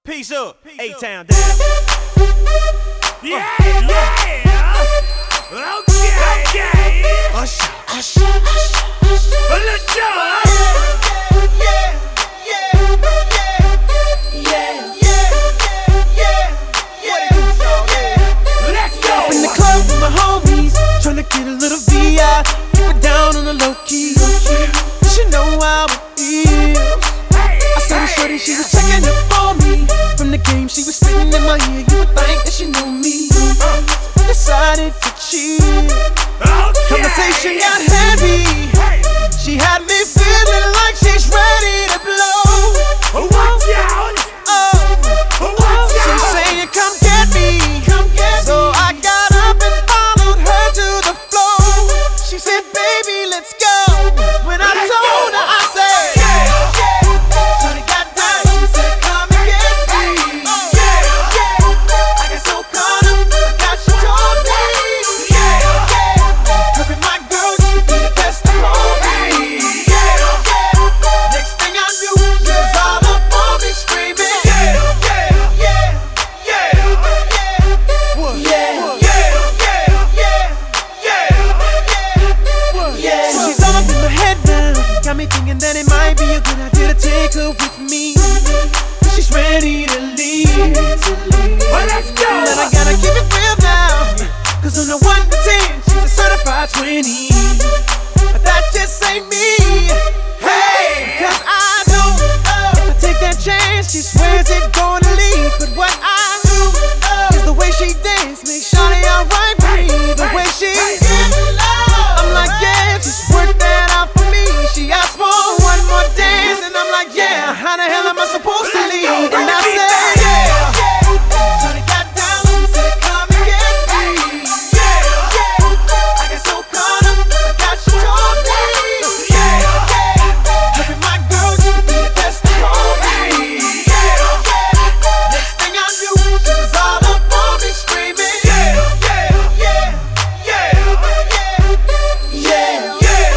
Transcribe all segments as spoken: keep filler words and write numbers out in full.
Peace up, A-Town down. Yeah, yeah. Okay, okay. Usher, usher, usher, usher. Let's go. Yeah, yeah, yeah, yeah, yeah, yeah, yeah. Let's go. Up in the club with my homies, tryna get a little V I. Keep it down on the low key. You should know how it feels. I saw the shorty, she was checking up on me. From the game, she was spitting in my ear. You would think that she knew me. I decided to cheat. Conversation got heavy. She had me feeling like she's ready to blow. Watch out. Oh, Watch she's out. saying, "Come get me." Come get so me. I got up and followed her to the floor. She said, "Baby, let's go." When I told her, I said, "Shorty got down." She said, "Come and get me." I got so caught up, I got you told me. Her and my girl used to be the best of all me. Next thing I knew, she was all up on me screaming. Yeah, yeah, yeah, yeah, yeah, yeah, yeah. So she's all up in my head now, got me thinking that it might be a good idea to take her with me. She's ready to leave. Well, let's go. But I gotta keep it real now, cause on the one to ten, she's a certified twenty. But that just ain't me. Hey, cause I know if I take that chance, she swears it's gonna leave. But what I do is the way she dance makes Shawty alright with me. The way she I'm like, yeah, just work that out for me. She asked for one more dance, and I'm like, yeah, how the hell am I supposed to leave? And I said, yeah. Shawty got down, she said, "Come and get me." I got so caught up, I got you told me. Her and my girl used to be the best of all me. Next thing I knew, she was all up on me screaming. Yeah, yeah, yeah, yeah, yeah,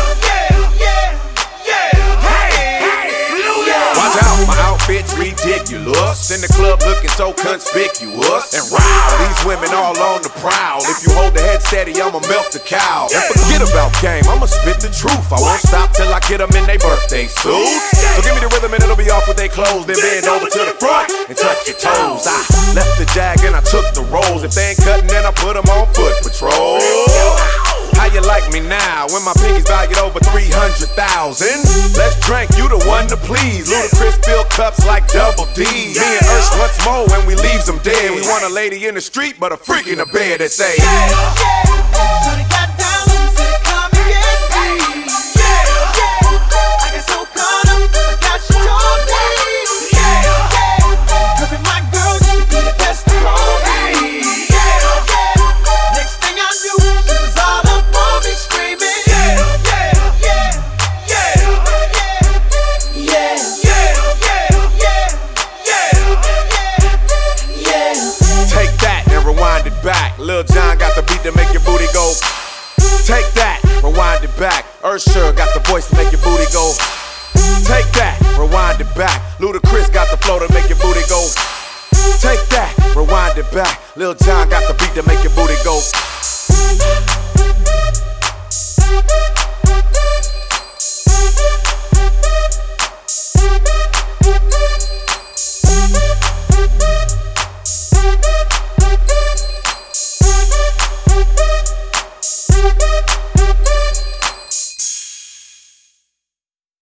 yeah. Watch out, my outfit's ridiculous. In the club looking so conspicuous. And wow, these women all on the prowl. If you hold the head steady, I'ma milk the cow. And forget about game, I'ma spit the truth. I won't stop till I get them in their birthday suits. So give me the rhythm and it'll be off with they clothes. Then bend over to the front and touch your toes. I left the jag and I took the rolls. If they ain't cutting, then I put them on foot patrol. How you like me now when my pinky's valued over three hundred thousand? Let's drink, you the one to please. Ludacris fill cups like Double D. Me and Ursh once more when we leaves them dead. We want a lady in the street, but a freak in the bed that say, Shawty got down, she said, "Come and get me." I got so caught up, I got you told me. Her and my girl used to be the best of all me. Next thing I knew, she was all up on me screaming. Yeah, yeah, yeah, yeah, yeah, yeah, yeah, yeah. take that and rewind it back. Lil Jon got the beat to make your booty go. Take that, rewind it back. Usher got the voice to make your booty go. Take that, rewind it back. Ludacris got the flow to make your booty go. Take that, rewind it back. Lil Jon got the beat to make your booty go.